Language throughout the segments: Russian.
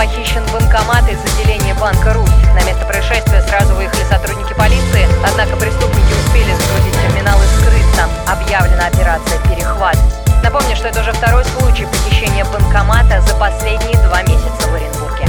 похищен банкомат из отделения банка «Русь». На место происшествия сразу выехали сотрудники полиции, однако преступники успели загрузить терминал и скрыться. Объявлена операция «Перехват». Напомню, что это уже второй случай похищения банкомата за последние 2 месяца в Оренбурге.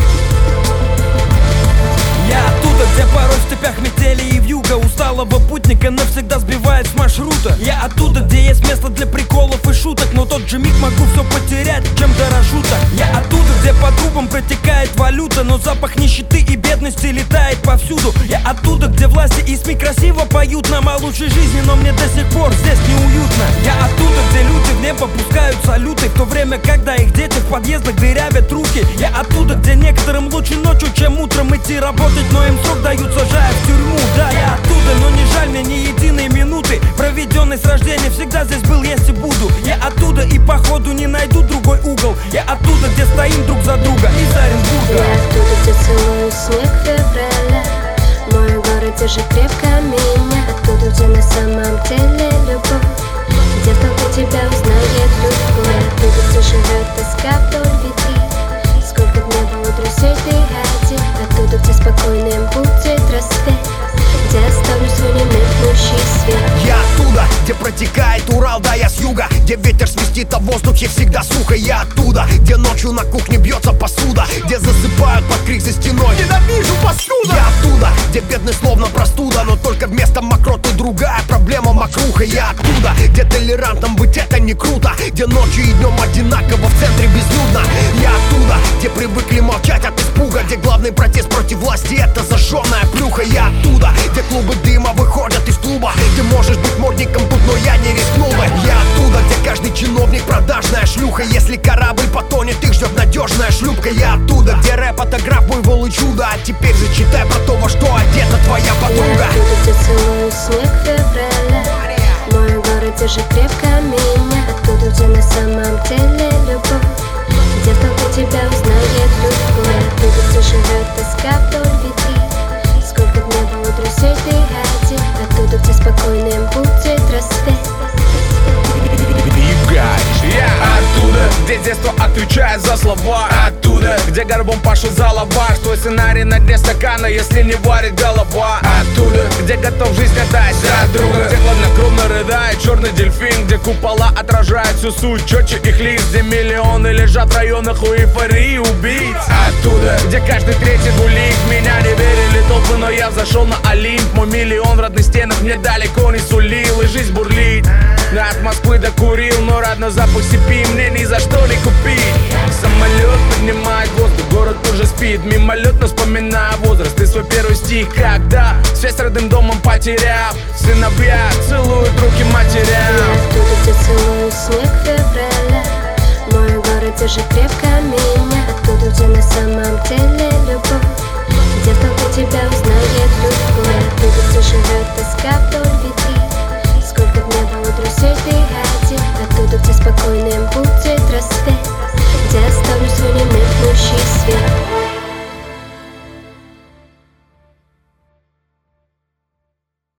Я оттуда, где порой в степях метели и вьюга усталого путника навсегда сбивает с маршрута. Я оттуда, где есть место для приколов и шуток, но тот же миг могу все потерять, чем дорожу так. Я оттуда, где по трубам протекает валюта, но запах нищеты и бедности летает повсюду. Я оттуда, где власти и СМИ красиво поют нам о лучшей жизни, но мне до сих пор здесь неуютно. Я оттуда, где люди в небо пускают салюты, в то время, когда их дети в подъездах дырявят руки. Я оттуда, где некоторым лучше ночью, чем утром идти работать, но им срок дают, сажая в тюрьму. Да, я оттуда, но не жаль мне ни единой минуты, проведенной с рождения, всегда здесь был, есть и буду. Я оттуда и походу не найду другой угол. Я оттуда, где стоим друг за друга, из Оренбурга. Я оттуда, где целую снег февраля. Мой город держит крепко меня. Оттуда, где на самом деле любовь, где только тебя узнает любовь. Я оттуда, где живет тоска вдоль ветвей. Сколько дней было друзей, ты один. Оттуда, где спокойным будет рассвет, где оставлю свой немеркнущий свет. Я оттуда, где протекает Урал, да я с юга, где ветер свистит, а в воздухе всегда сухо. Я оттуда, где ночью на кухне бьется посуда, где засыпают под крик за стеной. Ненавижу паскуда! Я оттуда, где бедность словно простуда, но только вместо мокроты другая проблема мокруха. Я оттуда, где толерантным быть это не круто, где ночью и днем одинаково в центре безлюдно. Я оттуда, где привыкли молчать от испуга, где главный протест против власти это зажженная плюха. Я оттуда, где клубы дыма выходят из клуба, ты можешь быть модником тут, но я не рискнул бы. Я оттуда, где каждый чиновник продажная шлюха, если корабль потонет, их ждет надежная шлюпка. Я оттуда, где рэп это граф, буйвол и чудо, а теперь зачитай про то, во что одета твоя подруга. Я оттуда, где целую снег февраля. Мой город держит крепко меня. Оттуда, где на самом деле любовь, где только тебя узнает любовь. Я оттуда, где живет тоска вдоль ветвей. Сколько дней было друзей, ты один. Оттуда, где спокойным будет рассвет. Я оттуда, где детство отвечает за слова. Оттуда, где горбом пашут за лаваш. Твой сценарий на дне стакана, если не варит голова. Оттуда, где готов жизнь отдать за друга, где хладнокровно рыдает черный дельфин, где купола отражают всю суть четче их лиц, где миллионы лежат в районах у эйфории убийц. Оттуда, где каждый третий гулик. Меня не верили толпы, но я взошел на Олимп. Мой миллион в родных стенах мне далеко не сулил, и жизнь бурлит. От Москвы докурил, но родной запах степи мне ни за что не купить. Самолет поднимает воздух, город уже спит. Мимолетно вспоминая возраст и свой первый стих, когда связь с родным домом потеряв, сыновья целуют руки матерям. Я оттуда, где целую снег февраля. Мой город держит крепко меня. Оттуда, где на самом деле